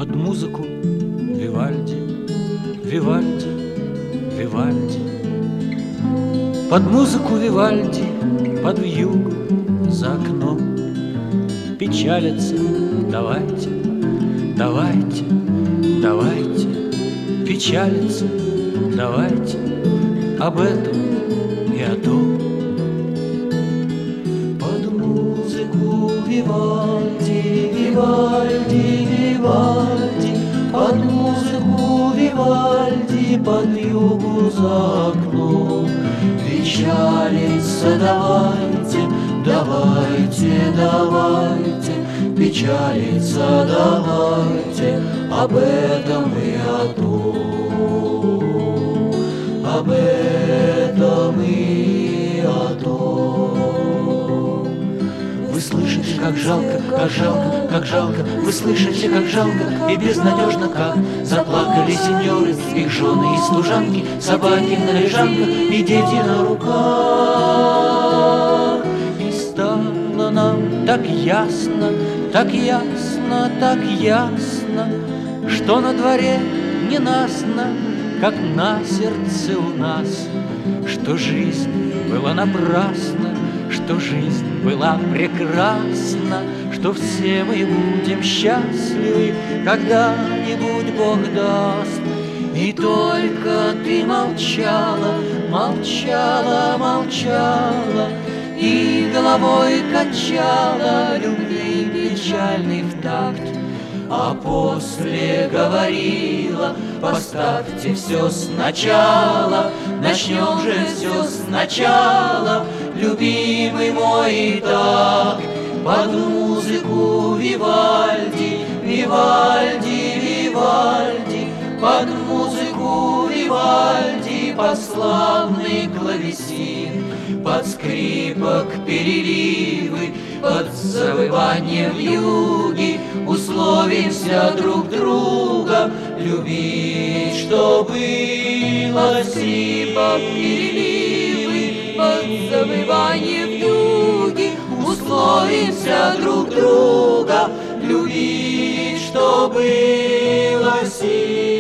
под музыку Вивальди, Вивальди, Вивальди. Под музыку Вивальди, под вьюгу за окном печалятся. Давайте, давайте, давайте печалиться, давайте об этом и о том. Под музыку Вивальди, Вивальди, Вивальди, под музыку Вивальди, под вьюгу за окном печалиться, давайте, давайте, давайте печалиться, давайте об этом и о том, об этом и о том. Вы слышите, как жалко, как жалко, как жалко, вы слышите, как жалко и безнадежно, как заплакали сеньоры, их жены и служанки, собаки на лежанках и дети на руках. И стало нам так ясно, так ясно, так ясно, что на дворе ненастно, как на сердце у нас, что жизнь была напрасна, что жизнь была прекрасна, что все мы будем счастливы, когда-нибудь Бог даст. И только ты молчала, молчала, молчала, и головой качала любви печальный в такт. А после говорила: поставьте все сначала, начнем же все сначала, любимый мой, и так. Под музыку Вивальди, Вивальди, Вивальди, под музыку Вивальди, под славный клавесин, под скрипок переливы, под завывание вьюги условимся друг друга любить, что было. Скрипок переливы, под завывание вьюги условимся друг друга любить, что было.